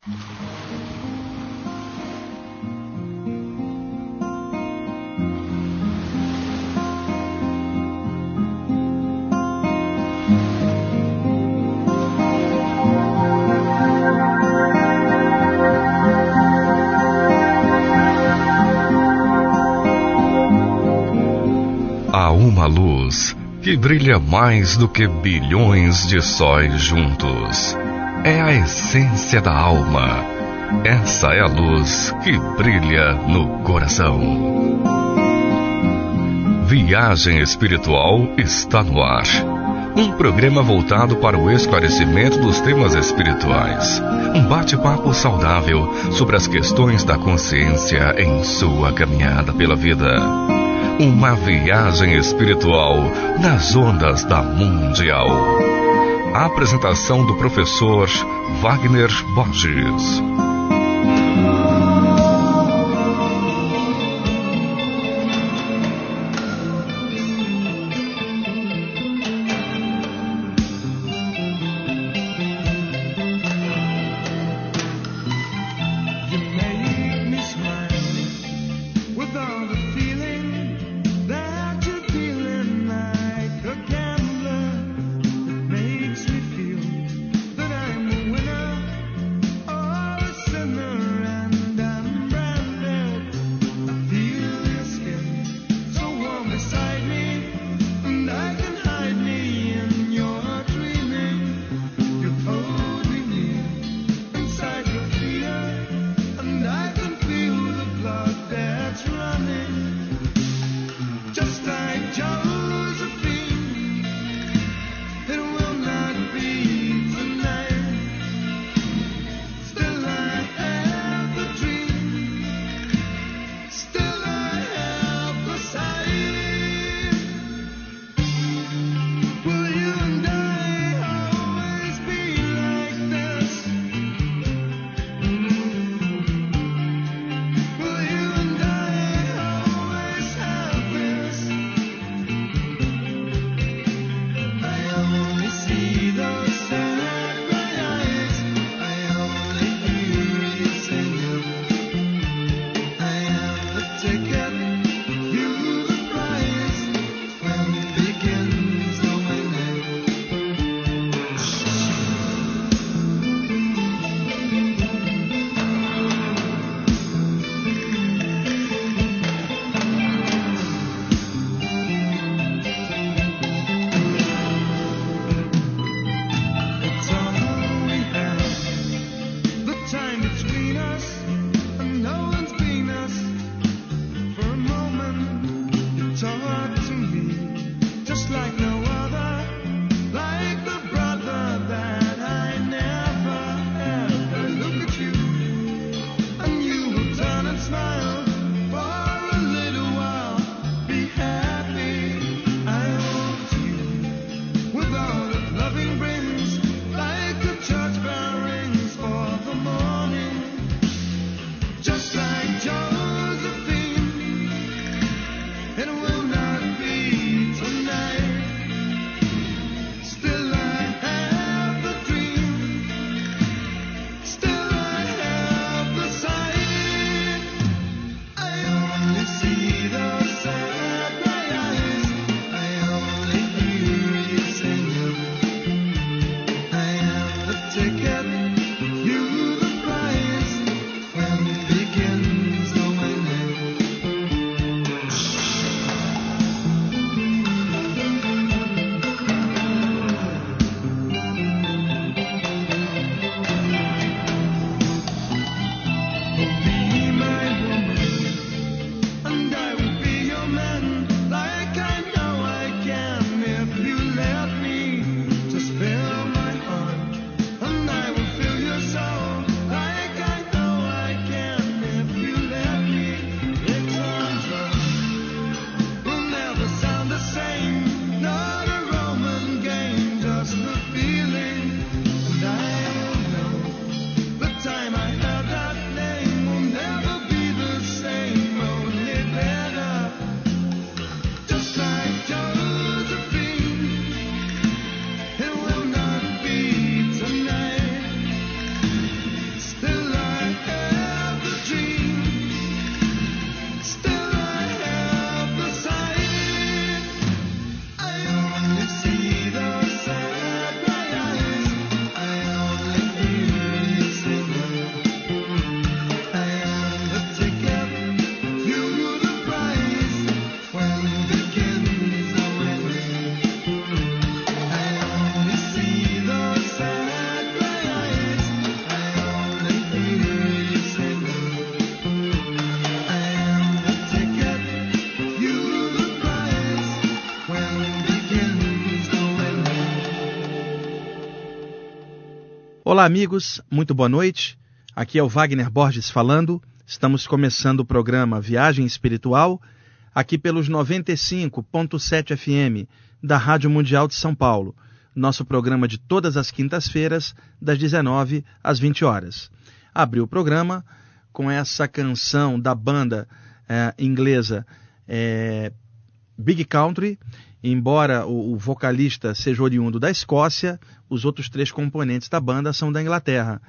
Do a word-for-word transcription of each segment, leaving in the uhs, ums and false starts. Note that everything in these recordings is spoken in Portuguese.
Há uma luz que brilha mais do que bilhões de sóis juntos. É a essência da alma. Essa é a luz que brilha no coração. Viagem Espiritual está no ar. Um programa voltado para o esclarecimento dos temas espirituais. Um bate-papo saudável sobre as questões da consciência em sua caminhada pela vida. Uma viagem espiritual nas ondas da Mundial. A apresentação do professor Wagner Borges. Olá, amigos, muito boa noite. Aqui é o Wagner Borges falando. Estamos começando o programa Viagem Espiritual, aqui pelos noventa e cinco ponto sete F M da Rádio Mundial de São Paulo. Nosso programa de todas as quintas-feiras, das dezenove às vinte horas. Abri o programa com essa canção da banda é, inglesa é, Big Country. Embora o, o vocalista seja oriundo da Escócia, os outros três componentes da banda são da Inglaterra.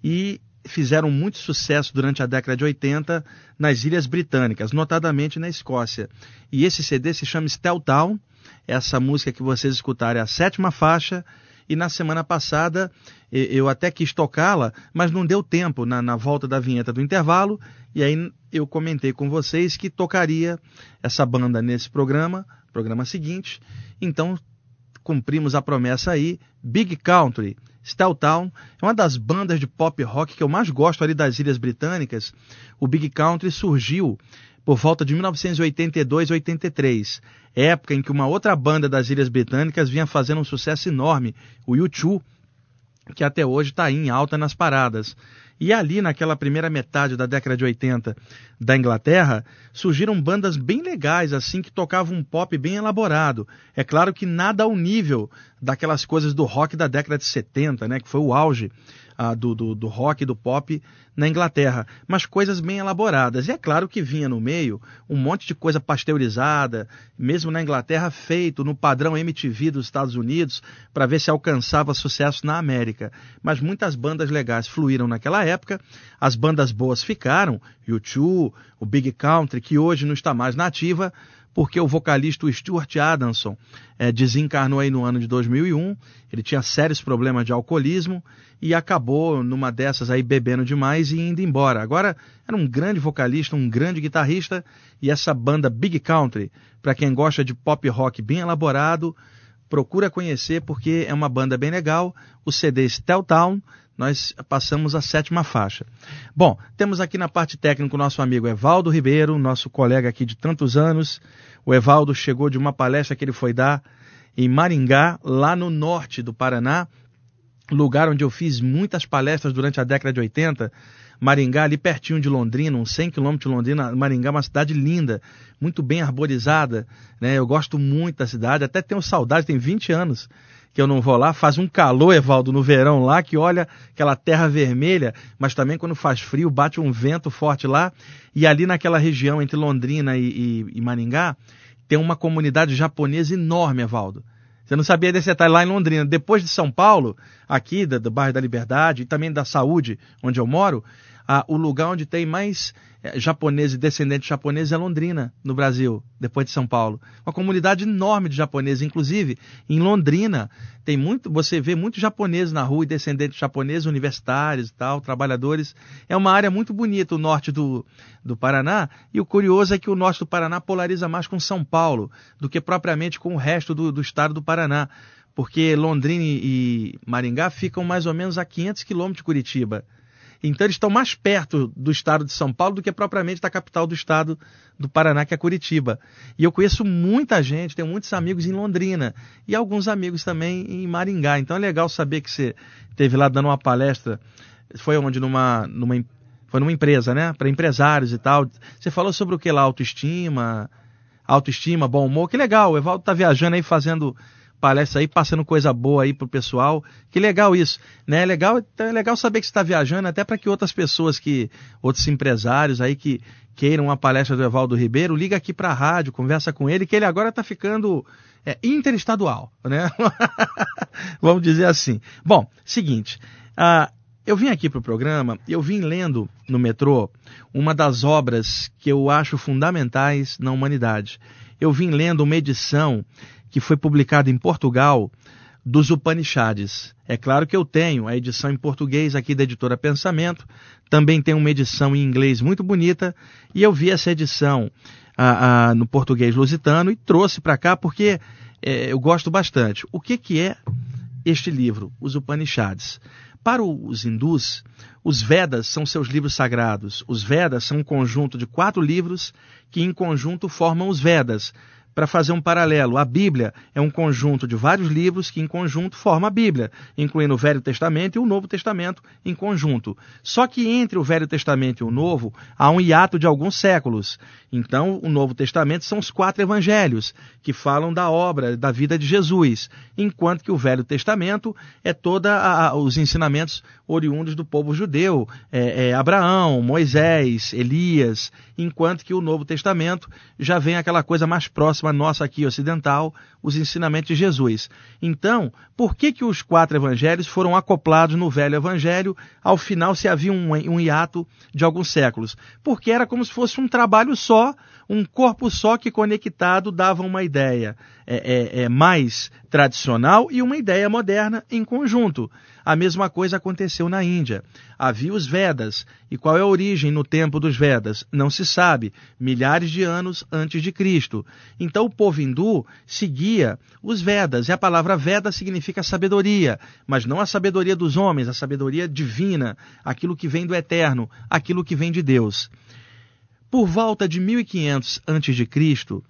E fizeram muito sucesso durante a década de oitenta nas Ilhas Britânicas, notadamente na Escócia. E esse C D se chama Steel Town. Essa música que vocês escutaram é a sétima faixa. E na semana passada eu até quis tocá-la, mas não deu tempo na, na volta da vinheta do intervalo. E aí eu comentei com vocês que tocaria essa banda nesse programa, programa seguinte. Então cumprimos a promessa aí. Big Country, Steel Town, é uma das bandas de pop rock que eu mais gosto ali das Ilhas Britânicas. O Big Country surgiu por volta de mil novecentos e oitenta e dois, oitenta e três, época em que uma outra banda das Ilhas Britânicas vinha fazendo um sucesso enorme, o U dois, que até hoje está aí em alta nas paradas. E ali, naquela primeira metade da década de oitenta da Inglaterra, surgiram bandas bem legais, assim, que tocavam um pop bem elaborado. É claro que nada ao nível daquelas coisas do rock da década de setenta, né, que foi o auge ah, do, do, do rock e do pop na Inglaterra, mas coisas bem elaboradas. E é claro que vinha no meio um monte de coisa pasteurizada, mesmo na Inglaterra, feito no padrão M T V dos Estados Unidos, para ver se alcançava sucesso na América. Mas muitas bandas legais fluíram naquela época, as bandas boas ficaram, U dois, o Big Country, que hoje não está mais na ativa, porque o vocalista o Stuart Adamson é, desencarnou aí no ano de dois mil e um, ele tinha sérios problemas de alcoolismo e acabou numa dessas aí bebendo demais e indo embora. Agora era um grande vocalista, um grande guitarrista, e essa banda Big Country, para quem gosta de pop rock bem elaborado, procura conhecer porque é uma banda bem legal. O C D Steel Town, nós passamos a sétima faixa. Bom, temos aqui na parte técnica o nosso amigo Evaldo Ribeiro, nosso colega aqui de tantos anos. O Evaldo chegou de uma palestra que ele foi dar em Maringá, lá no norte do Paraná, lugar onde eu fiz muitas palestras durante a década de oitenta. Maringá, ali pertinho de Londrina, uns cem quilômetros de Londrina. Maringá é uma cidade linda, muito bem arborizada, né? Eu gosto muito da cidade, até tenho saudade, tem vinte anos que eu não vou lá. Faz um calor, Evaldo, no verão lá, que olha aquela terra vermelha, mas também quando faz frio, bate um vento forte lá. E ali naquela região entre Londrina e, e, e Maringá, tem uma comunidade japonesa enorme, Evaldo. Você não sabia desse detalhe lá em Londrina. Depois de São Paulo, aqui do, do bairro da Liberdade e também da Saúde, onde eu moro, ah, o lugar onde tem mais eh, japoneses e descendentes japoneses é Londrina, no Brasil, depois de São Paulo. Uma comunidade enorme de japoneses. Inclusive, em Londrina, tem muito, você vê muitos japoneses na rua e descendentes japoneses, universitários e tal, trabalhadores. É uma área muito bonita, o norte do, do Paraná. E o curioso é que o norte do Paraná polariza mais com São Paulo do que propriamente com o resto do, do estado do Paraná. Porque Londrina e Maringá ficam mais ou menos a quinhentos quilômetros de Curitiba. Então eles estão mais perto do estado de São Paulo do que propriamente da capital do estado do Paraná, que é Curitiba. E eu conheço muita gente, tenho muitos amigos em Londrina e alguns amigos também em Maringá. Então é legal saber que você esteve lá dando uma palestra. Foi onde? Numa, numa, foi numa empresa, né? Para empresários e tal. Você falou sobre o que lá? Autoestima, autoestima, bom humor. Que legal, o Evaldo está viajando aí fazendo palestra aí, passando coisa boa aí pro pessoal. Que legal isso, né? É legal, é legal saber que você está viajando, até para que outras pessoas, que outros empresários aí que queiram uma palestra do Evaldo Ribeiro, liga aqui para a rádio, conversa com ele, que ele agora está ficando é, interestadual, né? Vamos dizer assim. Bom, seguinte, uh, eu vim aqui pro programa, eu vim lendo no metrô uma das obras que eu acho fundamentais na humanidade. Eu vim lendo uma edição que foi publicada em Portugal, dos Upanishads. É claro que eu tenho a edição em português aqui da editora Pensamento, também tem uma edição em inglês muito bonita, e eu vi essa edição ah, ah, no português lusitano e trouxe para cá porque é, eu gosto bastante. O que, que é este livro, os Upanishads? Para os hindus, os Vedas são seus livros sagrados. Os Vedas são um conjunto de quatro livros que em conjunto formam os Vedas. para fazer um paralelo, a Bíblia é um conjunto de vários livros que em conjunto formam a Bíblia, incluindo o Velho Testamento e o Novo Testamento em conjunto. Só que entre o Velho Testamento e o Novo há um hiato de alguns séculos. Então, o Novo Testamento são os quatro evangelhos que falam da obra, da vida de Jesus, enquanto que o Velho Testamento é todos os ensinamentos oriundos do povo judeu, é, é Abraão, Moisés, Elias, enquanto que o Novo Testamento já vem aquela coisa mais próxima nossa aqui ocidental, os ensinamentos de Jesus. Então, por que que os quatro evangelhos foram acoplados no Velho Evangelho? Ao final se havia um, um hiato de alguns séculos. Porque era como se fosse um trabalho só, um corpo só que conectado dava uma ideia é, é, é mais tradicional e uma ideia moderna em conjunto. A mesma coisa aconteceu na Índia. Havia os Vedas. E qual é a origem no tempo dos Vedas? Não se sabe. Milhares de anos antes de Cristo. Então o povo hindu seguia os Vedas. E a palavra Veda significa sabedoria. Mas não a sabedoria dos homens, a sabedoria divina. Aquilo que vem do eterno, aquilo que vem de Deus. Por volta de mil e quinhentos antes de Cristo,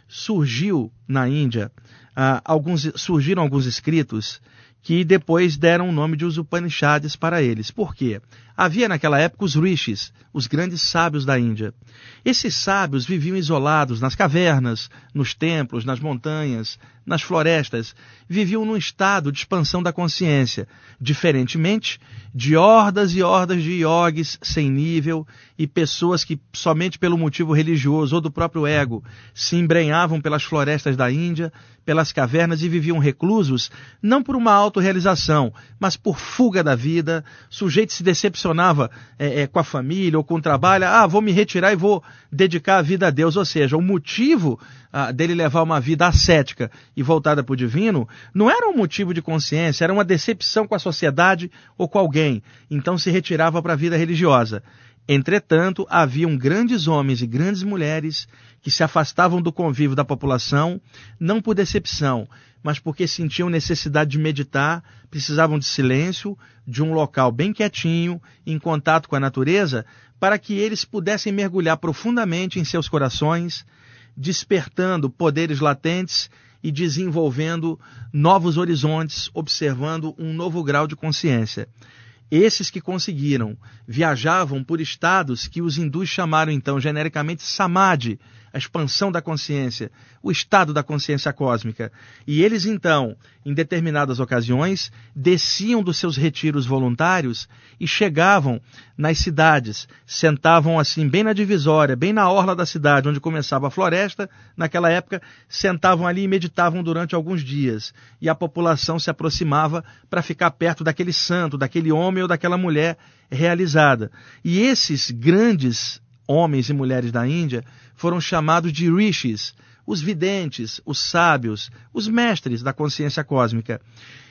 surgiu na Índia, ah, alguns, surgiram alguns escritos que depois deram o nome de os Upanishads para eles. Por quê? Havia naquela época os rishis, os grandes sábios da Índia. Esses sábios viviam isolados nas cavernas, nos templos, nas montanhas, nas florestas. Viviam num estado de expansão da consciência, diferentemente de hordas e hordas de yogis sem nível e pessoas que somente pelo motivo religioso ou do próprio ego se embrenhavam pelas florestas da Índia, pelas cavernas e viviam reclusos, não por uma autorrealização, mas por fuga da vida. O sujeito se decepcionava é, é, com a família ou com o trabalho. Ah, vou me retirar e vou dedicar a vida a Deus. Ou seja, o motivo ah, dele levar uma vida ascética e voltada para o divino não era um motivo de consciência, era uma decepção com a sociedade ou com alguém. Então se retirava para a vida religiosa. Entretanto, haviam grandes homens e grandes mulheres que se afastavam do convívio da população, não por decepção, mas porque sentiam necessidade de meditar, precisavam de silêncio, de um local bem quietinho, em contato com a natureza, para que eles pudessem mergulhar profundamente em seus corações, despertando poderes latentes e desenvolvendo novos horizontes, observando um novo grau de consciência. Esses que conseguiram viajavam por estados que os hindus chamaram então genericamente samadhi, a expansão da consciência, o estado da consciência cósmica. E eles então, em determinadas ocasiões, desciam dos seus retiros voluntários e chegavam nas cidades, sentavam assim bem na divisória, bem na orla da cidade, onde começava a floresta, naquela época, sentavam ali e meditavam durante alguns dias. E a população se aproximava para ficar perto daquele santo, daquele homem ou daquela mulher realizada. E esses grandes homens e mulheres da Índia foram chamados de rishis, os videntes, os sábios, os mestres da consciência cósmica.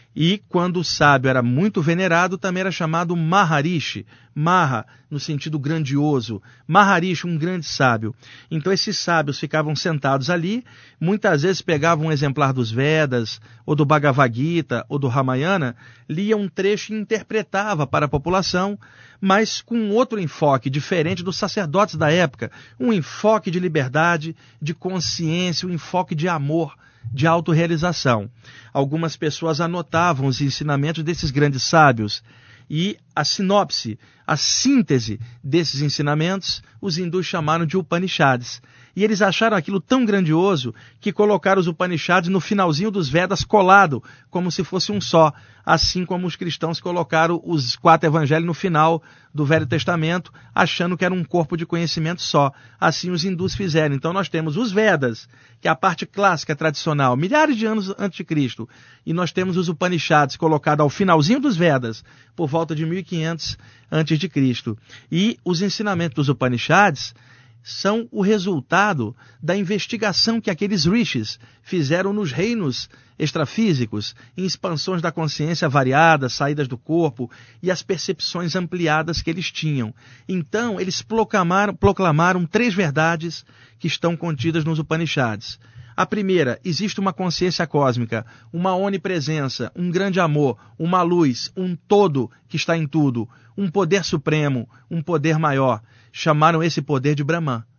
E quando o sábio era muito venerado, também era chamado Maharishi, Maha, no sentido grandioso, Maharishi, um grande sábio. Então esses sábios ficavam sentados ali, muitas vezes pegavam um exemplar dos Vedas, ou do Bhagavad Gita, ou do Ramayana, liam um trecho e interpretava para a população, mas com outro enfoque, diferente dos sacerdotes da época, um enfoque de liberdade, de consciência, um enfoque de amor, de autorrealização. Algumas pessoas anotavam os ensinamentos desses grandes sábios e a sinopse, a síntese desses ensinamentos, os hindus chamaram de Upanishads. E eles acharam aquilo tão grandioso que colocaram os Upanishads no finalzinho dos Vedas colado, como se fosse um só, assim como os cristãos colocaram os quatro evangelhos no final do Velho Testamento, achando que era um corpo de conhecimento só. Assim os hindus fizeram. Então nós temos os Vedas, que é a parte clássica, tradicional, milhares de anos antes de Cristo, e nós temos os Upanishads colocados ao finalzinho dos Vedas, por volta de mil e quinhentos antes de Cristo. E os ensinamentos dos Upanishads são o resultado da investigação que aqueles rishis fizeram nos reinos extrafísicos, em expansões da consciência variadas, saídas do corpo e as percepções ampliadas que eles tinham. Então, eles proclamaram, proclamaram três verdades que estão contidas nos Upanishads. A primeira, existe uma consciência cósmica, uma onipresença, um grande amor, uma luz, um todo que está em tudo, um poder supremo, um poder maior. Chamaram esse poder de Brahman.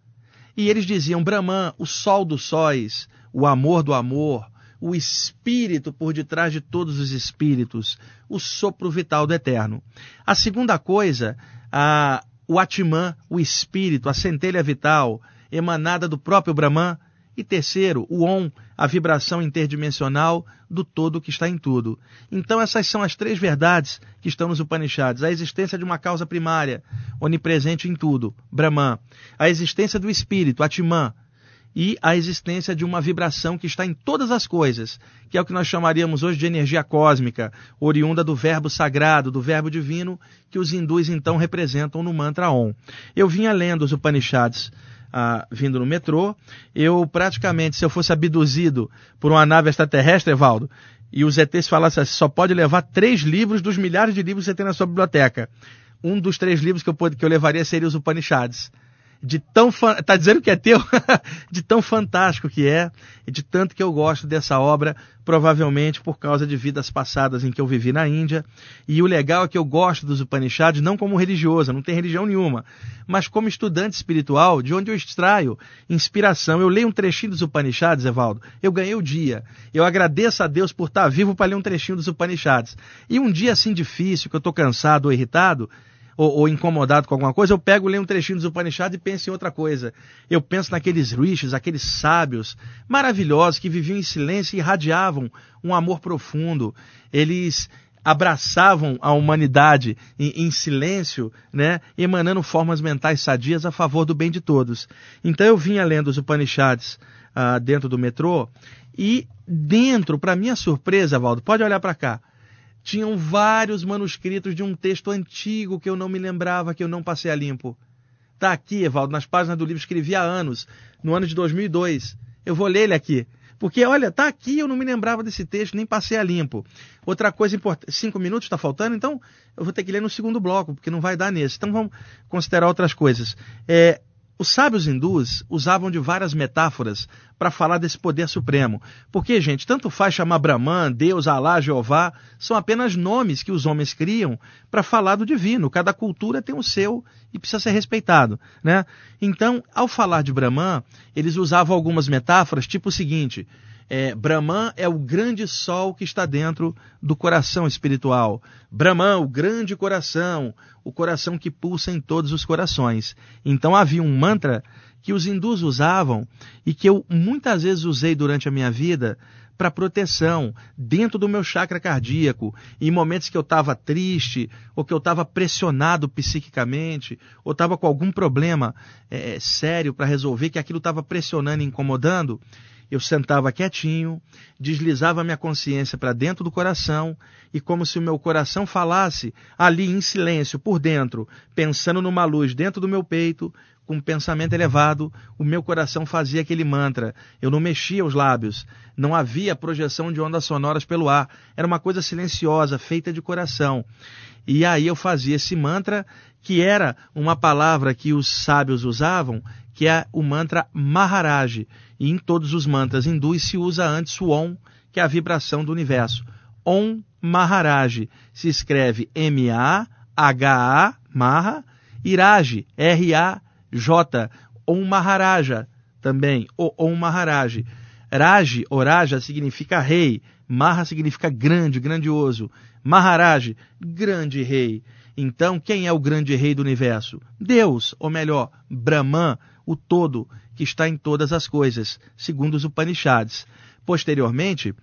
E eles diziam Brahman, o sol dos sóis, o amor do amor, o espírito por detrás de todos os espíritos, o sopro vital do eterno. A segunda coisa, a, o Atman, o espírito, a centelha vital, emanada do próprio Brahman. E terceiro, o Om, a vibração interdimensional do todo que está em tudo. Então essas são as três verdades que estão nos Upanishads. A existência de uma causa primária, onipresente em tudo, Brahman. A existência do espírito, Atman. E a existência de uma vibração que está em todas as coisas, que é o que nós chamaríamos hoje de energia cósmica, oriunda do verbo sagrado, do verbo divino, que os hindus então representam no mantra Om. Eu vinha lendo os Upanishads, Ah, vindo no metrô, eu praticamente, se eu fosse abduzido por uma nave extraterrestre, Evaldo, e os E Tês falassem assim, só pode levar três livros dos milhares de livros que você tem na sua biblioteca. Um dos três livros que eu, que eu levaria seria os Upanishads. De tão fan... Tá dizendo que é teu? De tão fantástico que é, e de tanto que eu gosto dessa obra, provavelmente por causa de vidas passadas em que eu vivi na Índia. E o legal é que eu gosto dos Upanishads não como religiosa, não tem religião nenhuma, mas como estudante espiritual, de onde eu extraio inspiração. Eu leio um trechinho dos Upanishads, Evaldo, eu ganhei o dia. Eu agradeço a Deus por estar vivo para ler um trechinho dos Upanishads. E um dia assim difícil, que eu estou cansado ou irritado, Ou, ou incomodado com alguma coisa, eu pego, leio um trechinho dos Upanishads e penso em outra coisa. Eu penso naqueles rishis, aqueles sábios maravilhosos que viviam em silêncio e irradiavam um amor profundo. Eles abraçavam a humanidade em, em silêncio, né, emanando formas mentais sadias a favor do bem de todos. Então eu vinha lendo os Upanishads ah, dentro do metrô e dentro, para minha surpresa, Valdo, pode olhar para cá, tinham vários manuscritos de um texto antigo que eu não me lembrava, que eu não passei a limpo. Está aqui, Evaldo, nas páginas do livro, escrevi há anos, no ano de dois mil e dois. Eu vou ler ele aqui. Porque, olha, está aqui, eu não me lembrava desse texto, nem passei a limpo. Outra coisa importante, cinco minutos está faltando, então eu vou ter que ler no segundo bloco, porque não vai dar nesse. Então vamos considerar outras coisas. É... Os sábios hindus usavam de várias metáforas para falar desse poder supremo. Porque, gente, tanto faz chamar Brahman, Deus, Alá, Jeová, são apenas nomes que os homens criam para falar do divino. Cada cultura tem o seu e precisa ser respeitado, né? Então, ao falar de Brahman, eles usavam algumas metáforas, tipo o seguinte... É, Brahman é o grande sol que está dentro do coração espiritual. Brahman, o grande coração, o coração que pulsa em todos os corações. Então havia um mantra que os hindus usavam e que eu muitas vezes usei durante a minha vida para proteção, dentro do meu chakra cardíaco, em momentos que eu estava triste, ou que eu estava pressionado psiquicamente, ou estava com algum problema é, sério para resolver, que aquilo estava pressionando e incomodando. Eu sentava quietinho, deslizava minha consciência para dentro do coração e como se o meu coração falasse ali em silêncio, por dentro, pensando numa luz dentro do meu peito, com um pensamento elevado, o meu coração fazia aquele mantra. Eu não mexia os lábios, não havia projeção de ondas sonoras pelo ar. Era uma coisa silenciosa, feita de coração. E aí eu fazia esse mantra, que era uma palavra que os sábios usavam, que é o mantra Maharaj. E em todos os mantras hindus se usa antes o Om, que é a vibração do universo. Om Maharaj se escreve M A H A, Maha, e Raj, R A J, Om Maharaja também, o Om Maharaj. Raj, ou Raja, significa rei, Maha significa grande, grandioso, Maharaj, grande rei. Então, quem é o grande rei do universo? Deus, ou melhor, Brahman, o todo, que está em todas as coisas, segundo os Upanishads. Posteriormente,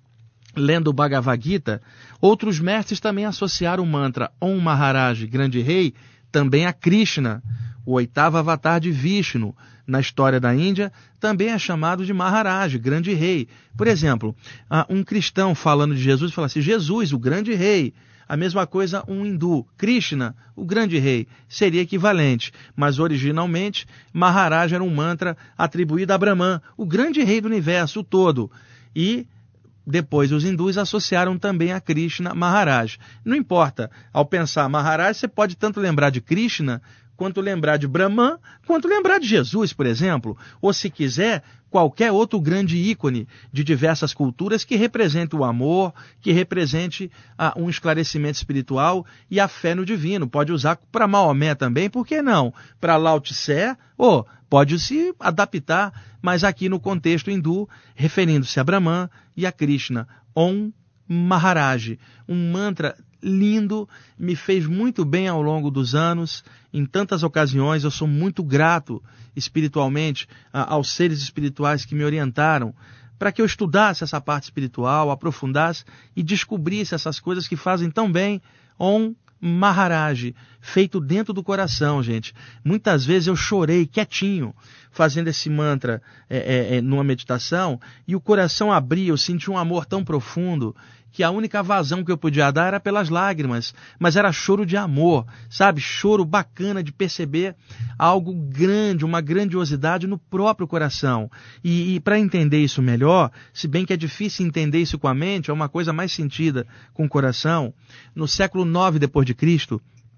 lendo o Bhagavad Gita, outros mestres também associaram o mantra Om Maharaj, grande rei, também a Krishna, o oitavo avatar de Vishnu. Na história da Índia, também é chamado de Maharaj, grande rei. Por exemplo, um cristão falando de Jesus fala assim, Jesus, o grande rei. A mesma coisa um hindu, Krishna, o grande rei, seria equivalente. Mas originalmente, Maharaj era um mantra atribuído a Brahman, o grande rei do universo, o todo. E depois os hindus associaram também a Krishna Maharaj. Não importa, ao pensar Maharaj, você pode tanto lembrar de Krishna quanto lembrar de Brahman, quanto lembrar de Jesus, por exemplo, ou se quiser, qualquer outro grande ícone de diversas culturas que represente o amor, que represente ah, um esclarecimento espiritual e a fé no divino. Pode usar para Maomé também, por que não? Para Lao Tse, ou pode se adaptar, mas aqui no contexto hindu, referindo-se a Brahman e a Krishna. Om Maharaj, um mantra lindo, me fez muito bem ao longo dos anos, em tantas ocasiões. Eu sou muito grato espiritualmente a, aos seres espirituais que me orientaram para que eu estudasse essa parte espiritual, aprofundasse e descobrisse essas coisas que fazem tão bem. Om Maharaj, feito dentro do coração, gente. Muitas vezes eu chorei quietinho, fazendo esse mantra é, é, é, numa meditação, e o coração abria, eu senti um amor tão profundo, que a única vazão que eu podia dar era pelas lágrimas, mas era choro de amor, sabe? Choro bacana de perceber algo grande, uma grandiosidade no próprio coração. E, e para entender isso melhor, se bem que é difícil entender isso com a mente, é uma coisa mais sentida com o coração. No século nove depois de Cristo,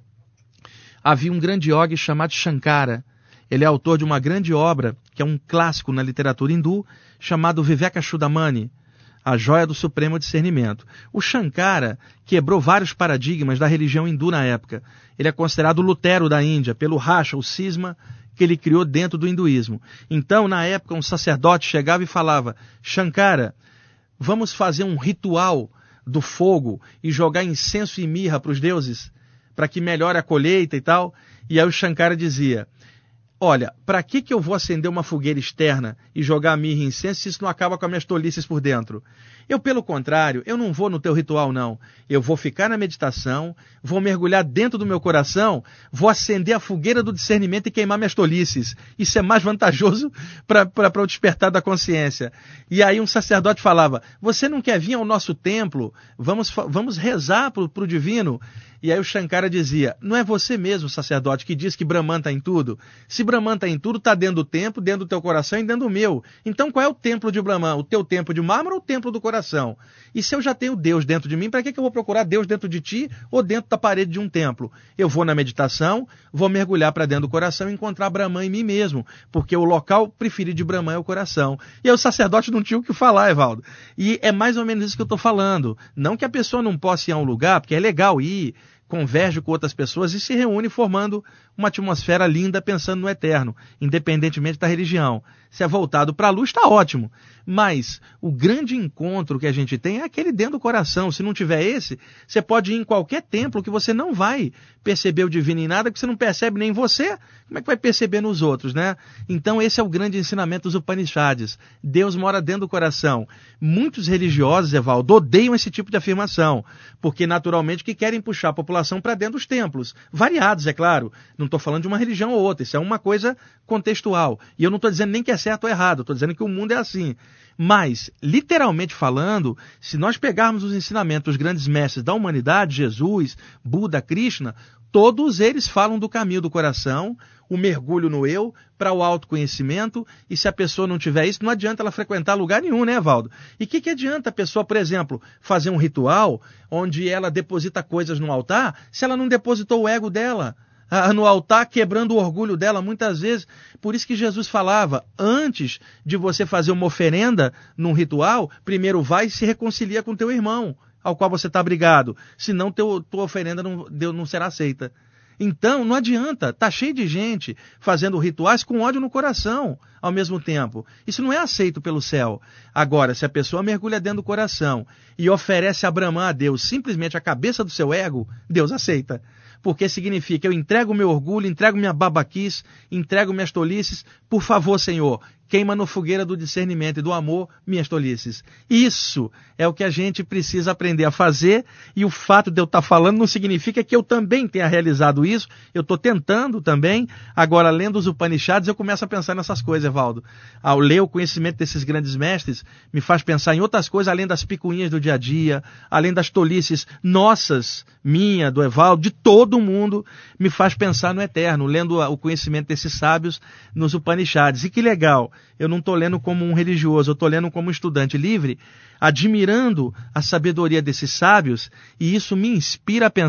havia um grande yogi chamado Shankara. Ele é autor de uma grande obra, que é um clássico na literatura hindu, chamado Vivekachudamani, a joia do supremo discernimento. O Shankara quebrou vários paradigmas da religião hindu na época. Ele é considerado o Lutero da Índia, pelo racha, o cisma que ele criou dentro do hinduísmo. Então, na época, um sacerdote chegava e falava: Shankara, vamos fazer um ritual do fogo e jogar incenso e mirra para os deuses, para que melhore a colheita e tal. E aí o Shankara dizia: olha, para que, que eu vou acender uma fogueira externa e jogar mirra e incenso se isso não acaba com as minhas tolices por dentro? Eu, pelo contrário, eu não vou no teu ritual, não. Eu vou ficar na meditação, vou mergulhar dentro do meu coração, vou acender a fogueira do discernimento e queimar minhas tolices. Isso é mais vantajoso para o despertar da consciência. E aí um sacerdote falava: você não quer vir ao nosso templo? Vamos, vamos rezar para o divino? E aí o Shankara dizia: não é você mesmo, sacerdote, que diz que Brahman está em tudo? Se Brahman está em tudo, está dentro do templo, dentro do teu coração e dentro do meu. Então qual é o templo de Brahman? O teu templo de mármore ou o templo do coração? E se eu já tenho Deus dentro de mim, para que, que eu vou procurar Deus dentro de ti ou dentro da parede de um templo? Eu vou na meditação, vou mergulhar para dentro do coração e encontrar Brahman em mim mesmo, porque o local preferido de Brahman é o coração. E aí o sacerdote não tinha o que falar, Evaldo. E é mais ou menos isso que eu estou falando. Não que a pessoa não possa ir a um lugar, porque é legal ir, converge com outras pessoas e se reúne formando uma atmosfera linda pensando no eterno, independentemente da religião. Se é voltado para a luz, está ótimo. Mas o grande encontro que a gente tem é aquele dentro do coração. Se não tiver esse, você pode ir em qualquer templo que você não vai perceber o divino em nada, que você não percebe nem em você, como é que vai perceber nos outros, né? Então esse é o grande ensinamento dos Upanishads. Deus mora dentro do coração. Muitos religiosos, Evaldo, odeiam esse tipo de afirmação, porque naturalmente que querem puxar a população para dentro dos templos. Variados, é claro. Não estou falando de uma religião ou outra, isso é uma coisa contextual. E eu não estou dizendo nem que é certo ou errado, estou dizendo que o mundo é assim. Mas, literalmente falando, se nós pegarmos os ensinamentos dos grandes mestres da humanidade, Jesus, Buda, Krishna, todos eles falam do caminho do coração, o mergulho no eu, para o autoconhecimento, e se a pessoa não tiver isso, não adianta ela frequentar lugar nenhum, né, Valdo? E o que, que adianta a pessoa, por exemplo, fazer um ritual onde ela deposita coisas no altar, se ela não depositou o ego dela no altar, quebrando o orgulho dela muitas vezes? Por isso que Jesus falava: antes de você fazer uma oferenda num ritual, primeiro vai e se reconcilia com teu irmão, ao qual você está brigado, senão teu, tua oferenda não, não será aceita. Então, não adianta, está cheio de gente fazendo rituais com ódio no coração ao mesmo tempo. Isso não é aceito pelo céu. Agora, se a pessoa mergulha dentro do coração e oferece a Brahman a Deus simplesmente a cabeça do seu ego, Deus aceita. Porque significa que eu entrego meu orgulho, entrego minha babaquice, entrego minhas tolices. Por favor, Senhor, queima no fogueira do discernimento e do amor minhas tolices. Isso é o que a gente precisa aprender a fazer, e o fato de eu estar falando não significa que eu também tenha realizado isso. Eu estou tentando também. Agora, lendo os Upanishads, eu começo a pensar nessas coisas, Evaldo. Ao ler o conhecimento desses grandes mestres, me faz pensar em outras coisas, além das picuinhas do dia a dia, além das tolices nossas, minha, do Evaldo, de todo mundo, me faz pensar no eterno, lendo o conhecimento desses sábios nos Upanishads. E que legal, eu não estou lendo como um religioso, eu estou lendo como um estudante livre, admirando a sabedoria desses sábios, e isso me inspira a pensar em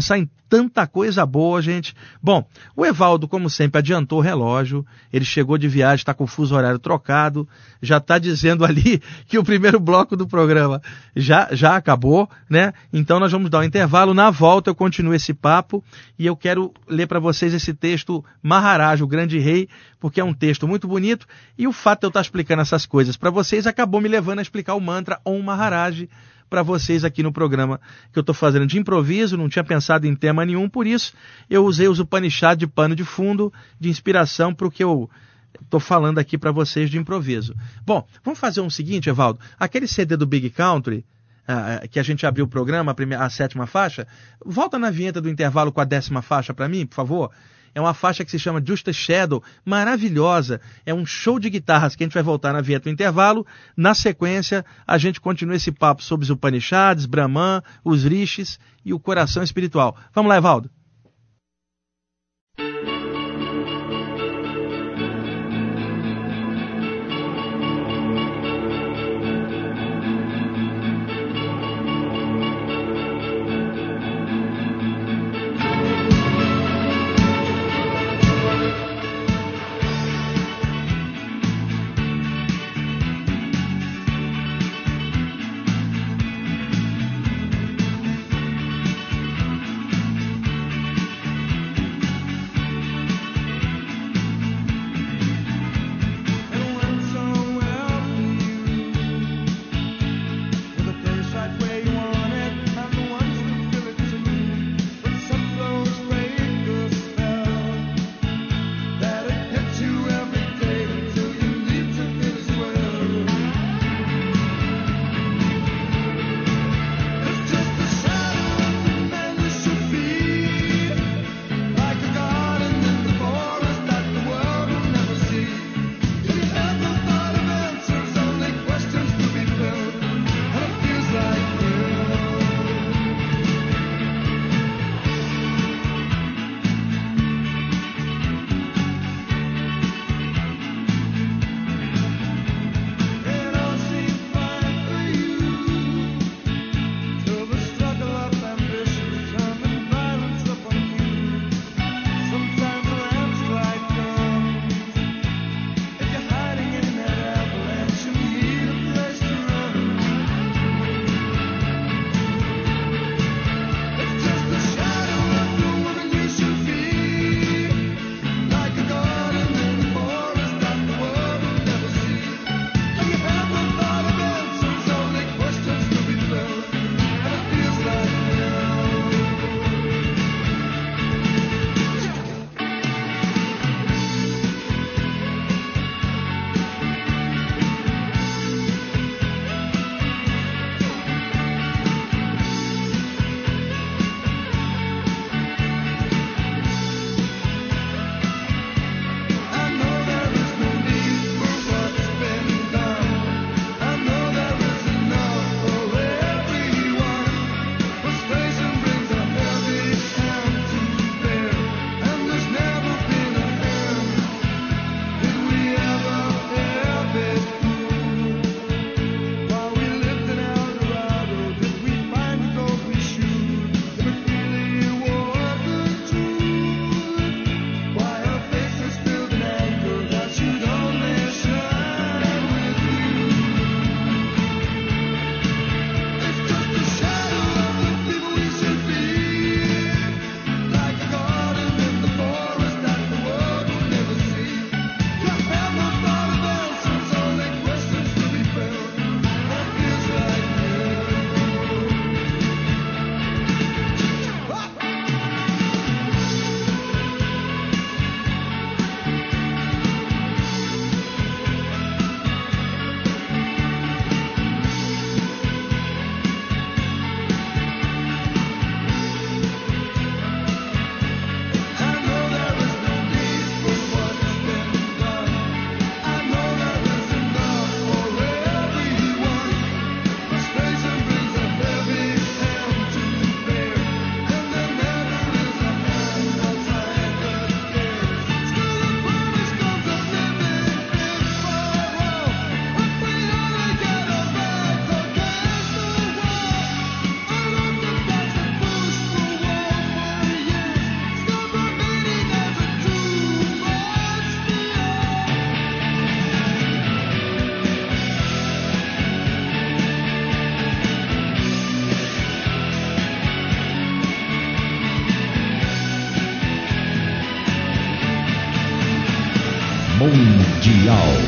tanta coisa boa, gente. Bom, o Evaldo, como sempre, adiantou o relógio, ele chegou de viagem, está com o fuso horário trocado, já está dizendo ali que o primeiro bloco do programa já, já acabou, né? Então nós vamos dar um intervalo, na volta eu continuo esse papo e eu quero ler para vocês esse texto Maharaj, o Grande Rei, porque é um texto muito bonito e o fato de eu estar explicando essas coisas para vocês acabou me levando a explicar o mantra Om Maharaj para vocês aqui no programa que eu estou fazendo de improviso, não tinha pensado em tema nenhum, por isso eu usei os Upanishads de pano de fundo, de inspiração para o que eu estou falando aqui para vocês de improviso. Bom, vamos fazer um seguinte, Evaldo, aquele C D do Big Country, uh, que a gente abriu o programa, a, primeira, a sétima faixa, volta na vinheta do intervalo com a décima faixa para mim, por favor. É uma faixa que se chama Just a Shadow, maravilhosa. É um show de guitarras que a gente vai voltar na vinheta do intervalo. Na sequência, a gente continua esse papo sobre os Upanishads, Brahman, os Rishis e o coração espiritual. Vamos lá, Evaldo. Mundial.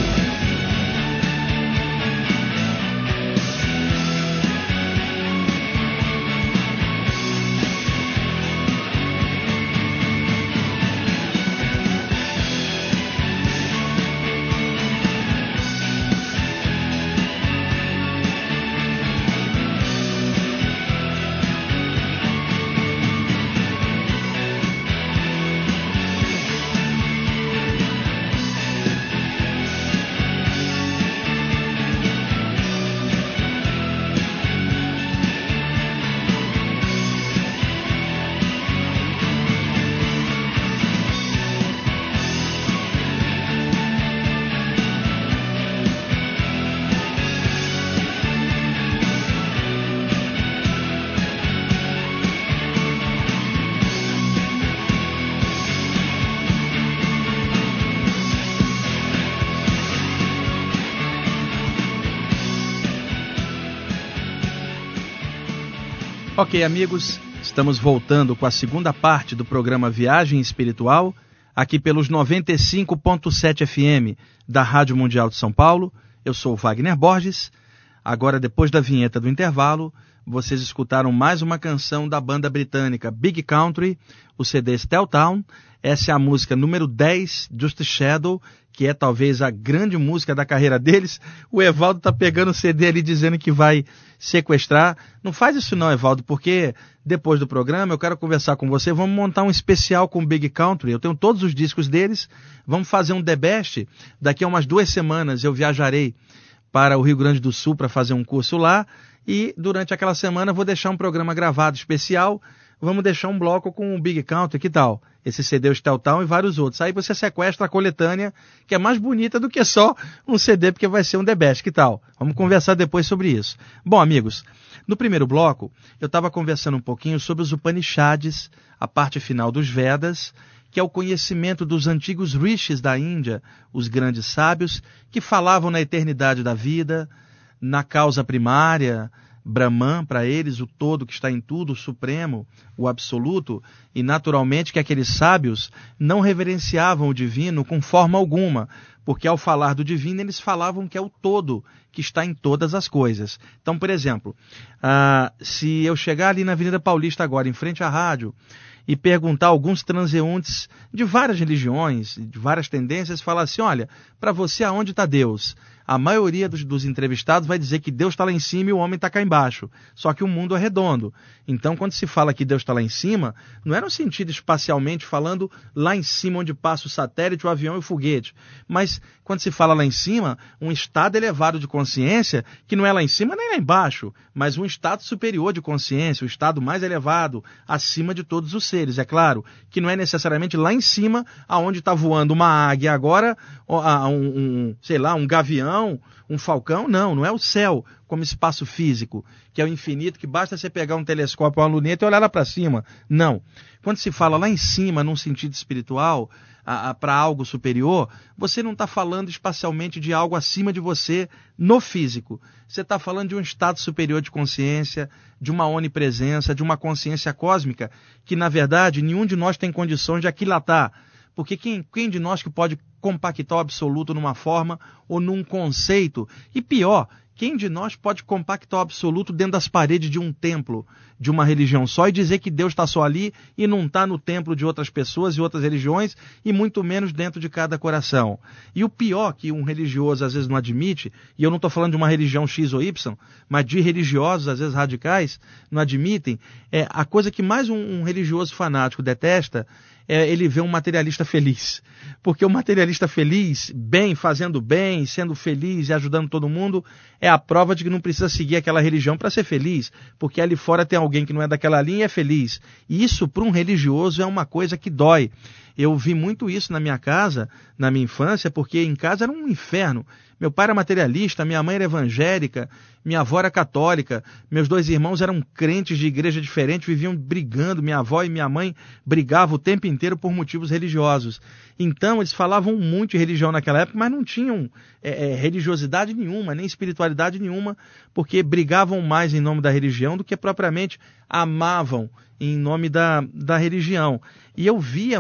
Ok, amigos, estamos voltando com a segunda parte do programa Viagem Espiritual, aqui pelos noventa e cinco ponto sete F M da Rádio Mundial de São Paulo. Eu sou o Wagner Borges. Agora, depois da vinheta do intervalo, vocês escutaram mais uma canção da banda britânica Big Country, o C D Steel Town. Essa é a música número dez, Just a Shadow, que é talvez a grande música da carreira deles. O Evaldo tá pegando o C D ali dizendo que vai sequestrar. Não faz isso não, Evaldo, porque depois do programa eu quero conversar com você. Vamos montar um especial com o Big Country. Eu tenho todos os discos deles. Vamos fazer um The Best. Daqui a umas duas semanas eu viajarei para o Rio Grande do Sul para fazer um curso lá. E durante aquela semana eu vou deixar um programa gravado especial. Vamos deixar um bloco com o Big Country, que tal? Esse C D, o Steel Town e vários outros. Aí você sequestra a coletânea, que é mais bonita do que só um C D, porque vai ser um The Best, que tal? Vamos conversar depois sobre isso. Bom, amigos, no primeiro bloco, eu estava conversando um pouquinho sobre os Upanishads, a parte final dos Vedas, que é o conhecimento dos antigos rishis da Índia, os grandes sábios, que falavam na eternidade da vida, na causa primária, Brahman, para eles, o todo que está em tudo, o supremo, o absoluto, e naturalmente que aqueles sábios não reverenciavam o divino com forma alguma, porque ao falar do divino eles falavam que é o todo que está em todas as coisas. Então, por exemplo, ah, se eu chegar ali na Avenida Paulista agora, em frente à rádio, e perguntar a alguns transeuntes de várias religiões, de várias tendências, falar assim, olha, para você aonde está Deus? A maioria dos, dos entrevistados vai dizer que Deus está lá em cima e o homem está cá embaixo. Só que o mundo é redondo. Então, quando se fala que Deus está lá em cima, não é no sentido espacialmente falando lá em cima onde passa o satélite, o avião e o foguete. Mas, quando se fala lá em cima, um estado elevado de consciência, que não é lá em cima nem lá embaixo, mas um estado superior de consciência, o estado mais elevado, acima de todos os seres. É claro que não é necessariamente lá em cima, aonde está voando uma águia agora, um, um, sei lá, um gavião, um falcão, não, não é o céu como espaço físico, que é o infinito, que basta você pegar um telescópio ou uma luneta e olhar lá para cima. Não. Quando se fala lá em cima, num sentido espiritual, para algo superior, você não está falando espacialmente de algo acima de você no físico. Você está falando de um estado superior de consciência, de uma onipresença, de uma consciência cósmica, que na verdade nenhum de nós tem condições de aquilatar. Porque quem, quem de nós que pode compactar o absoluto numa forma ou num conceito? E pior, quem de nós pode compactar o absoluto dentro das paredes de um templo, de uma religião só, e dizer que Deus está só ali e não está no templo de outras pessoas e outras religiões, e muito menos dentro de cada coração? E o pior que um religioso às vezes não admite, e eu não estou falando de uma religião X ou Y, mas de religiosos, às vezes radicais, não admitem, é a coisa que mais um, um religioso fanático detesta, é ele ver um materialista feliz. Porque o materialista feliz, bem, fazendo bem, sendo feliz e ajudando todo mundo, é a prova de que não precisa seguir aquela religião para ser feliz. Porque ali fora tem alguém que não é daquela linha e é feliz. E isso, para um religioso, é uma coisa que dói. Eu vi muito isso na minha casa, na minha infância, porque em casa era um inferno. Meu pai era materialista, minha mãe era evangélica, minha avó era católica, meus dois irmãos eram crentes de igreja diferente, viviam brigando, minha avó e minha mãe brigavam o tempo inteiro por motivos religiosos. Então, eles falavam muito de religião naquela época, mas não tinham é, é, religiosidade nenhuma, nem espiritualidade nenhuma, porque brigavam mais em nome da religião do que propriamente amavam em nome da, da religião. E eu via muito disso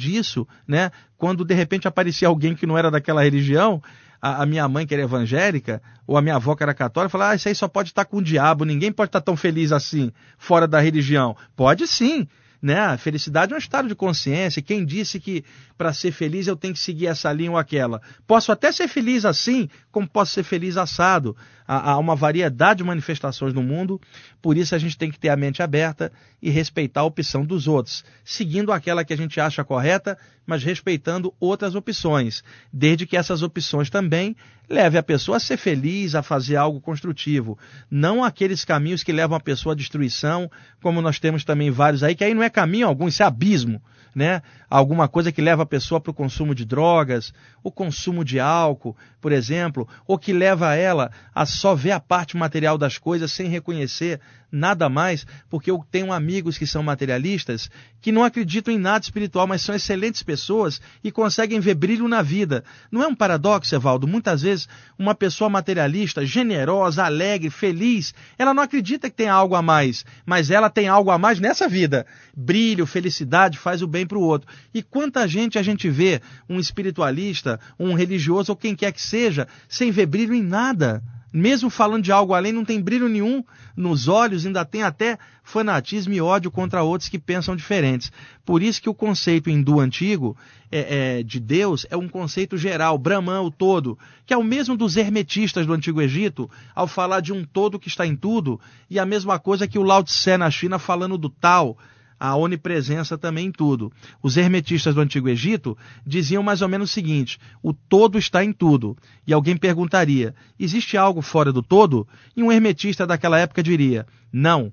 disso, né? Quando de repente aparecia alguém que não era daquela religião, a, a minha mãe que era evangélica, ou a minha avó que era católica, falava, ah, isso aí só pode estar com o diabo, ninguém pode estar tão feliz assim, fora da religião. Pode sim, né? A felicidade é um estado de consciência. Quem disse que para ser feliz eu tenho que seguir essa linha ou aquela? Posso até ser feliz assim, como posso ser feliz assado. Há, há uma variedade de manifestações no mundo, por isso a gente tem que ter a mente aberta e respeitar a opção dos outros, seguindo aquela que a gente acha correta, mas respeitando outras opções, desde que essas opções também levem a pessoa a ser feliz, a fazer algo construtivo. Não aqueles caminhos que levam a pessoa à destruição, como nós temos também vários aí, que aí não é caminho algum, isso é abismo, né? Alguma coisa que leva a pessoa para o consumo de drogas, o consumo de álcool, por exemplo, ou que leva ela a só ver a parte material das coisas sem reconhecer nada mais, porque eu tenho amigos que são materialistas, que não acreditam em nada espiritual, mas são excelentes pessoas e conseguem ver brilho na vida. Não é um paradoxo, Evaldo? Muitas vezes uma pessoa materialista, generosa, alegre, feliz, ela não acredita que tem algo a mais, mas ela tem algo a mais nessa vida. Brilho, felicidade, faz o bem para o outro. E quanta gente a gente vê, um espiritualista, um religioso ou quem quer que seja, sem ver brilho em nada. Mesmo falando de algo além, não tem brilho nenhum nos olhos, ainda tem até fanatismo e ódio contra outros que pensam diferentes. Por isso que o conceito hindu antigo é, é, de Deus é um conceito geral, Brahman, o todo, que é o mesmo dos hermetistas do Antigo Egito, ao falar de um todo que está em tudo, e a mesma coisa que o Lao Tse na China falando do Tao, a onipresença também em tudo. Os hermetistas do Antigo Egito diziam mais ou menos o seguinte, o todo está em tudo. E alguém perguntaria, existe algo fora do todo? E um hermetista daquela época diria, não,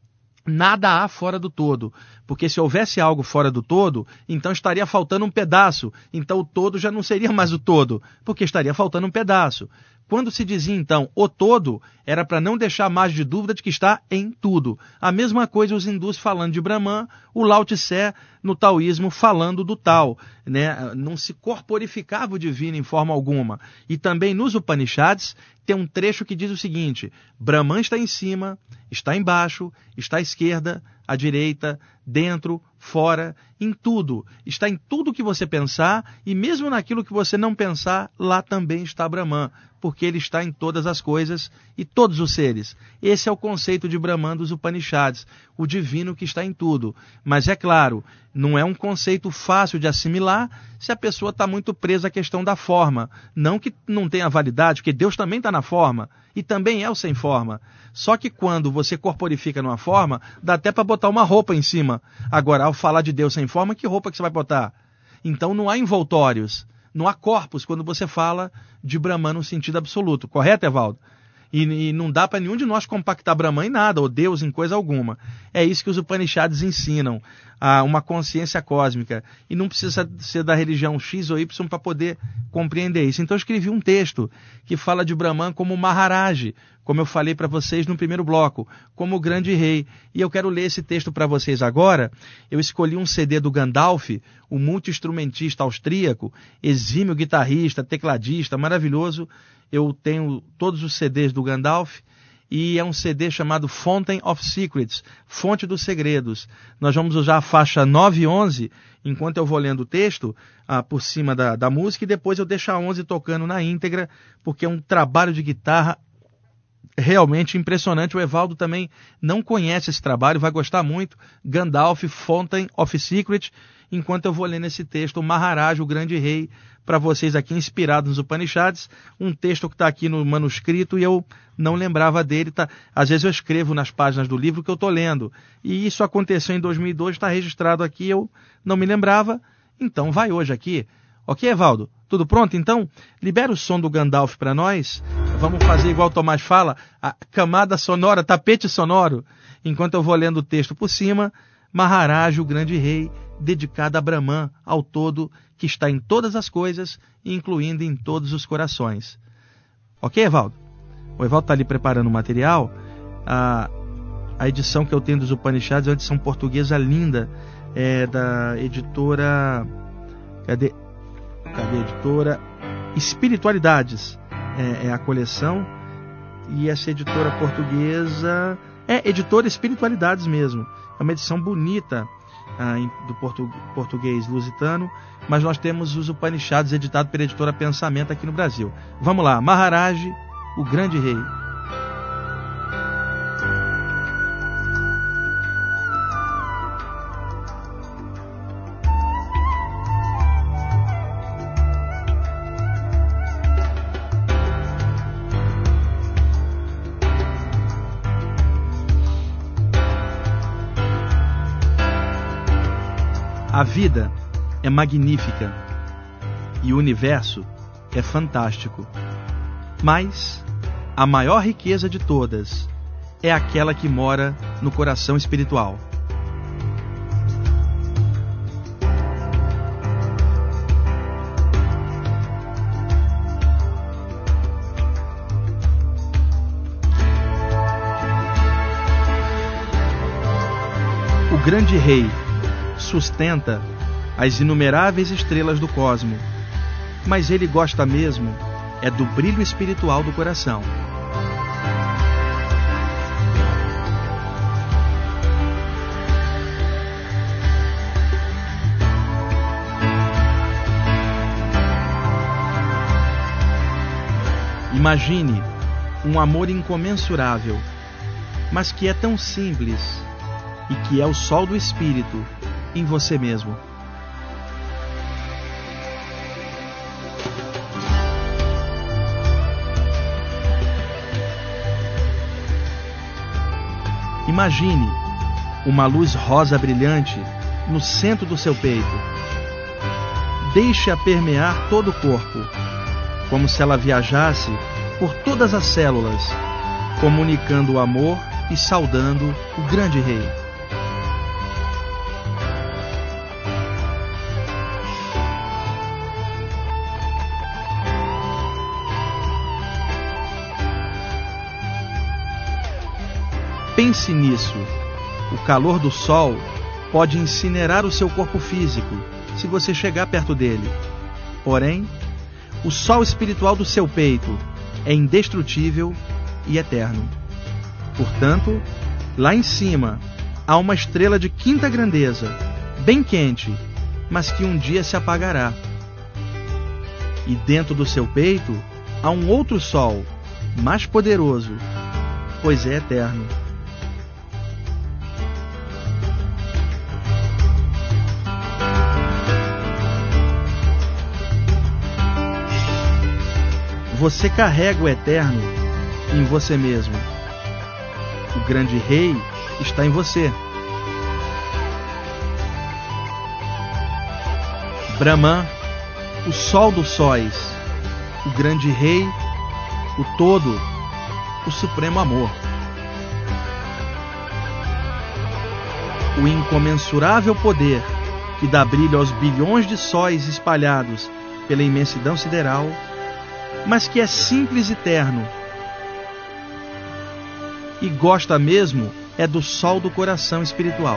nada há fora do todo. Porque se houvesse algo fora do todo, então estaria faltando um pedaço. Então o todo já não seria mais o todo, porque estaria faltando um pedaço. Quando se dizia, então, o todo, era para não deixar mais de dúvida de que está em tudo. A mesma coisa os hindus falando de Brahman, o Lao Tse no taoísmo falando do Tao, né? Não se corporificava o divino em forma alguma. E também nos Upanishads tem um trecho que diz o seguinte, Brahman está em cima, está embaixo, está à esquerda, à direita, dentro, fora, em tudo. Está em tudo que você pensar e mesmo naquilo que você não pensar, lá também está Brahman, porque ele está em todas as coisas e todos os seres. Esse é o conceito de Brahman dos Upanishads, o divino que está em tudo. Mas é claro, não é um conceito fácil de assimilar se a pessoa está muito presa à questão da forma. Não que não tenha validade, porque Deus também está na forma e também é o sem forma. Só que quando você corporifica numa forma, dá até para botar uma roupa em cima. Agora, ao falar de Deus sem forma, que roupa que você vai botar? Então não há envoltórios, não há corpos quando você fala de Brahman no sentido absoluto. Correto, Evaldo? E, e não dá para nenhum de nós compactar Brahman em nada, ou Deus em coisa alguma. É isso que os Upanishads ensinam, a uma consciência cósmica. E não precisa ser da religião X ou Y para poder compreender isso. Então eu escrevi um texto que fala de Brahman como Maharaj, como eu falei para vocês no primeiro bloco, como o grande rei. E eu quero ler esse texto para vocês agora. Eu escolhi um C D do Gandalf, o multi-instrumentista austríaco, exímio guitarrista, tecladista, maravilhoso. Eu tenho todos os C Ds do Gandalf e é um C D chamado Fountain of Secrets, Fonte dos Segredos. Nós vamos usar a faixa nove e onze, enquanto eu vou lendo o texto ah, por cima da, da música, e depois eu deixo a onze tocando na íntegra, porque é um trabalho de guitarra realmente impressionante. O Evaldo também não conhece esse trabalho, vai gostar muito. Gandalf, Fountain of Secret, enquanto eu vou lendo esse texto, o Maharaj, o grande rei, para vocês aqui, inspirado nos Upanishads, um texto que está aqui no manuscrito e eu não lembrava dele. Tá? Às vezes eu escrevo nas páginas do livro que eu estou lendo, e isso aconteceu em dois mil e dois, está registrado aqui, eu não me lembrava, então vai hoje aqui. Ok, Evaldo? Tudo pronto? Então, libera o som do Gandalf para nós. Vamos fazer igual o Tomás fala, a camada sonora, tapete sonoro. Enquanto eu vou lendo o texto por cima, Maharaj, o grande rei, dedicado a Brahman, ao todo, que está em todas as coisas, incluindo em todos os corações. Ok, Evaldo? O Evaldo está ali preparando o material. A, a edição que eu tenho dos Upanishads é uma edição portuguesa linda, é da editora... Cadê? Cadê a editora? Espiritualidades é, é a coleção, e essa editora portuguesa é editora Espiritualidades mesmo. É uma edição bonita, ah, em, do portu, português lusitano, mas nós temos os Upanishads editado pela editora Pensamento aqui no Brasil. Vamos lá, Maharaj, o grande rei. A vida é magnífica e o universo é fantástico, mas a maior riqueza de todas é aquela que mora no coração espiritual. O grande rei sustenta as inumeráveis estrelas do cosmo, mas ele gosta mesmo é do brilho espiritual do coração. Imagine um amor incomensurável, mas que é tão simples e que é o sol do espírito em você mesmo. Imagine uma luz rosa brilhante no centro do seu peito. Deixe-a permear todo o corpo, como se ela viajasse por todas as células, comunicando o amor e saudando o grande rei. Pense nisso. O calor do sol pode incinerar o seu corpo físico se você chegar perto dele. Porém, o sol espiritual do seu peito é indestrutível e eterno. Portanto, lá em cima há uma estrela de quinta grandeza, bem quente, mas que um dia se apagará. E dentro do seu peito há um outro sol, mais poderoso, pois é eterno. Você carrega o eterno em você mesmo. O grande rei está em você. Brahman, o sol dos sóis, o grande rei, o todo, o supremo amor. O incomensurável poder que dá brilho aos bilhões de sóis espalhados pela imensidão sideral, mas que é simples e terno, e gosta mesmo é do sol do coração espiritual.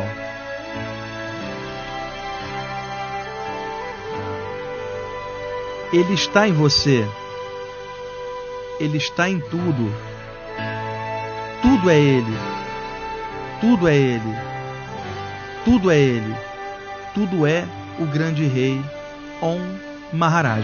Ele está em você, ele está em tudo, tudo é ele, tudo é ele, tudo é ele, tudo é o grande rei Om Maharaj.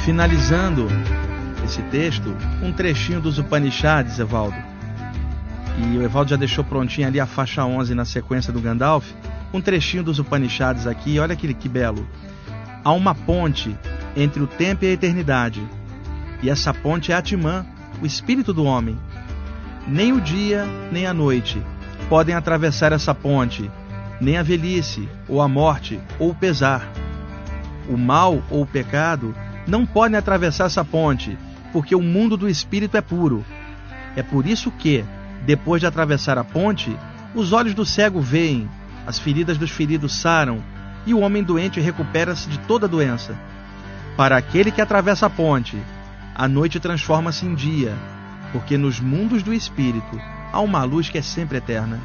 Finalizando esse texto, um trechinho dos Upanishads, Evaldo. E o Evaldo já deixou prontinho ali a faixa onze na sequência do Gandalf. Um trechinho dos Upanishads aqui, olha que, que belo. Há uma ponte entre o tempo e a eternidade. E essa ponte é Atman, o espírito do homem. Nem o dia, nem a noite podem atravessar essa ponte, nem a velhice, ou a morte, ou o pesar. O mal ou o pecado não podem atravessar essa ponte, porque o mundo do espírito é puro. É por isso que, depois de atravessar a ponte, os olhos do cego veem, as feridas dos feridos saram, e o homem doente recupera-se de toda doença. Para aquele que atravessa a ponte, a noite transforma-se em dia, porque nos mundos do espírito há uma luz que é sempre eterna.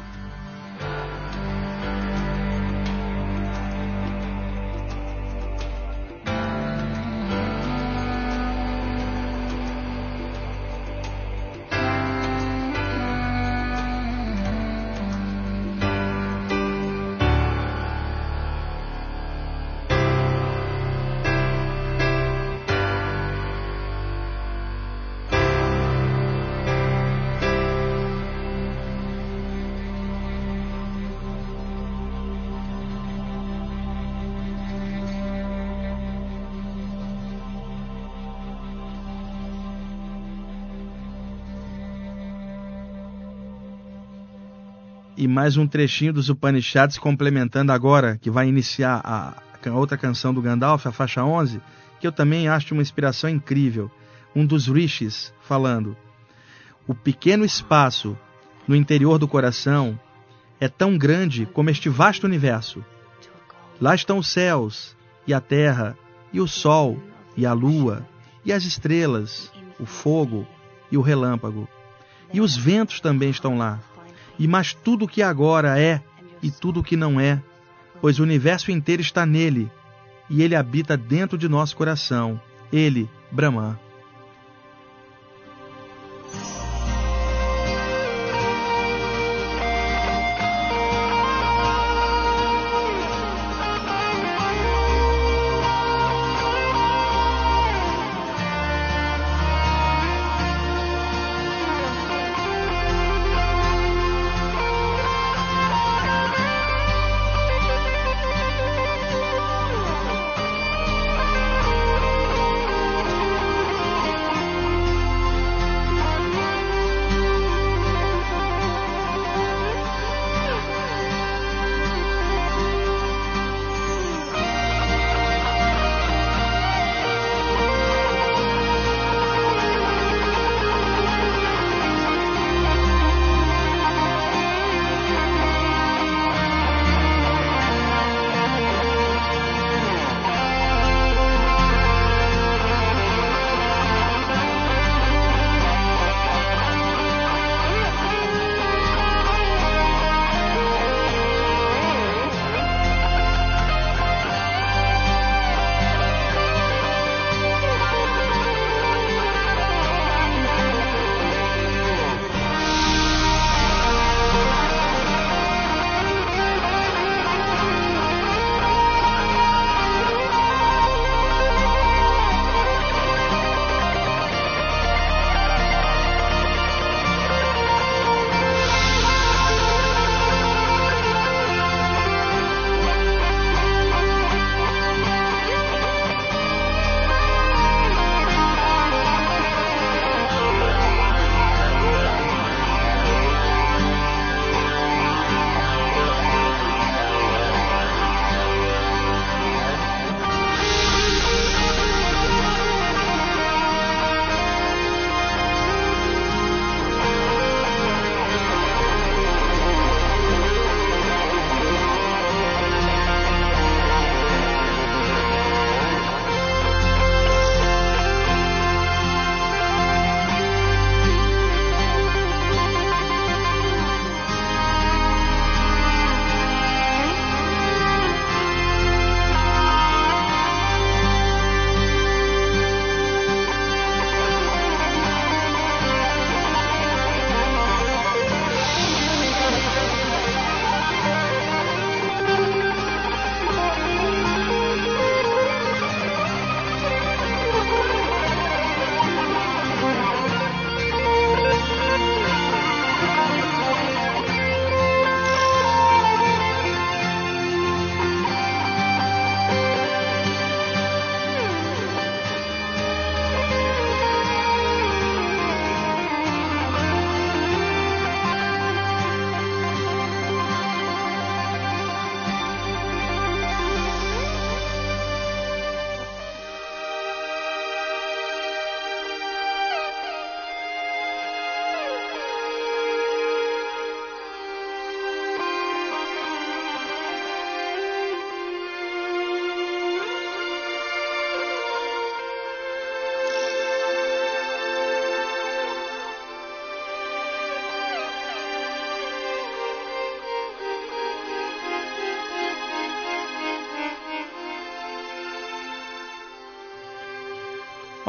E mais um trechinho dos Upanishads complementando agora, que vai iniciar a, a outra canção do Gandalf, a faixa onze, que eu também acho uma inspiração incrível. Um dos rishis falando: o pequeno espaço no interior do coração é tão grande como este vasto universo. Lá estão os céus, e a terra, e o sol, e a lua, e as estrelas, o fogo e o relâmpago. E os ventos também estão lá. E mais tudo o que agora é e tudo o que não é, pois o universo inteiro está nele, e ele habita dentro de nosso coração, ele, Brahman.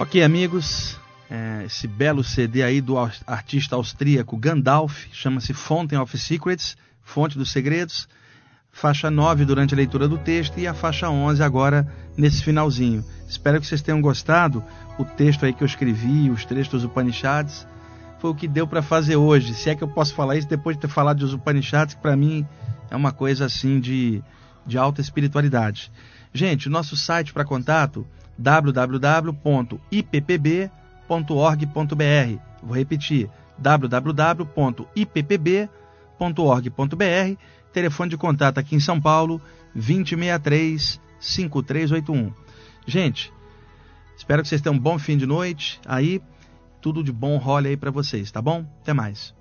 Ok, amigos, é, esse belo C D aí do artista austríaco Gandalf, chama-se Fountain of Secrets, Fonte dos Segredos, faixa nove durante a leitura do texto e a faixa onze agora nesse finalzinho. Espero que vocês tenham gostado. O texto aí que eu escrevi, os trechos dos Upanishads, foi o que deu para fazer hoje. Se é que eu posso falar isso depois de ter falado dos Upanishads, que para mim é uma coisa assim de, de alta espiritualidade. Gente, o nosso site para contato, w w w ponto i p p b ponto org ponto b r. Vou repetir, w w w ponto i p p b ponto org ponto b r. Telefone de contato aqui em São Paulo, vinte, sessenta e três, cinquenta e três oitenta e um. Gente, espero que vocês tenham um bom fim de noite. Aí, tudo de bom role aí para vocês, tá bom? Até mais.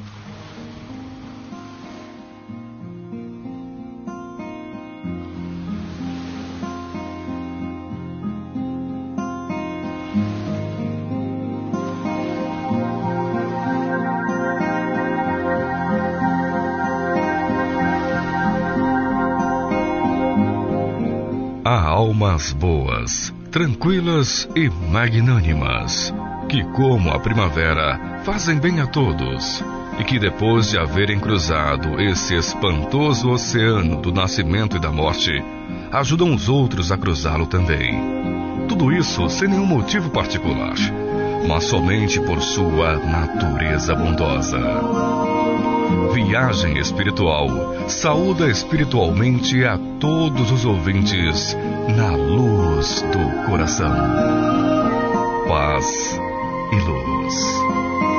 Há almas boas, tranquilas e magnânimas, que como a primavera fazem bem a todos, e que depois de haverem cruzado esse espantoso oceano do nascimento e da morte, ajudam os outros a cruzá-lo também. Tudo isso sem nenhum motivo particular, mas somente por sua natureza bondosa. Viagem Espiritual saúda espiritualmente a todos os ouvintes na luz do coração. Paz e luz.